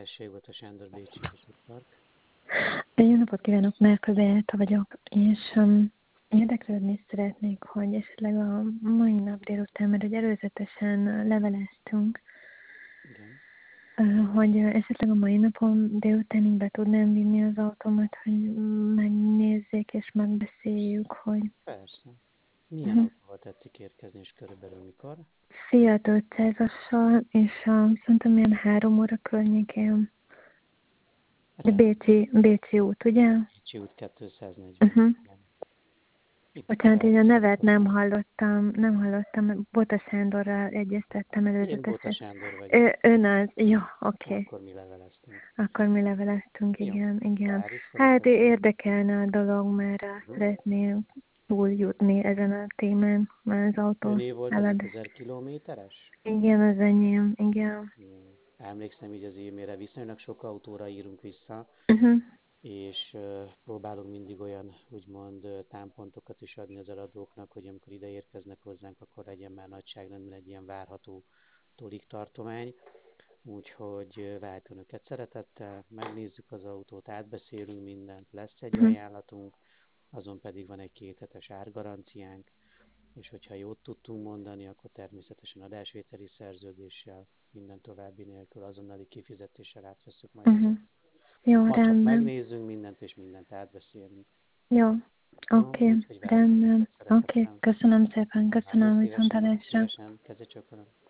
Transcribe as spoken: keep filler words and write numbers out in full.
Tessék, Bota Sándor, Bécsi Vasútpark. Jó napot kívánok, Márka Beáta vagyok, és um, érdeklődni szeretnék, hogy esetleg a mai nap délután, mert egy előzetesen leveleztünk, Igen. uh, hogy uh, esetleg a mai napon délutánig be tudnám vinni az autómat, hogy megnézzék és megbeszéljük, hogy... Persze. Milyen Uh-huh. autóval tetszik érkezni, és körülbelül mikor? Fiat ötszázassal, és uh, szerintem ilyen három óra környékén. De Rend. Bécsi, Bécsi út, ugye? Bécsi út kétszáznegyven. Uh-huh. Igen. Itt Bocsánat, én a nevet nem beállíthatom. hallottam, nem hallottam, Bota Sándorral egyeztettem Én Bota előzetesen. Sándor vagyok. Ő, ön az, jó, oké. Okay. Akkor mi leveleztünk. Akkor mi leveleztünk, Jó. igen, igen. Bár is Hát szeretett volna. érdekelne a dolog, mert rá Uh-huh. szeretném túljutni ezen a témán, már az autó Öné volt az elad. ötezer kilométeres? Igen, az enyém, igen. Jó. Emlékszem így az e-mailre, viszonylag sok autóra írunk vissza, Uh-huh. és uh, próbálunk mindig olyan, úgymond uh, támpontokat is adni az eladóknak, hogy amikor ide érkeznek hozzánk, akkor legyen már nagyságrendben egy ilyen várható tolik tartomány. Úgyhogy uh, várjuk önöket szeretettel, megnézzük az autót, átbeszélünk mindent, lesz egy Uh-huh. ajánlatunk, azon pedig van egy kéthetes árgaranciánk, és hogyha jót tudtunk mondani, akkor természetesen adásvételi szerződéssel, minden további nélkül, azonnali kifizetéssel átveszük majd az Uh-huh. autót. Jó, Ma csak rendben. megnézzünk mindent, és mindent átbeszélünk. Jó, Jó, oké, okay. úgyhogy várjuk rendben. önöket Oké, okay. szeretettel. Köszönöm szépen, Nagyon köszönöm szívesen, viszontlátásra. szívesen, keze csókolom.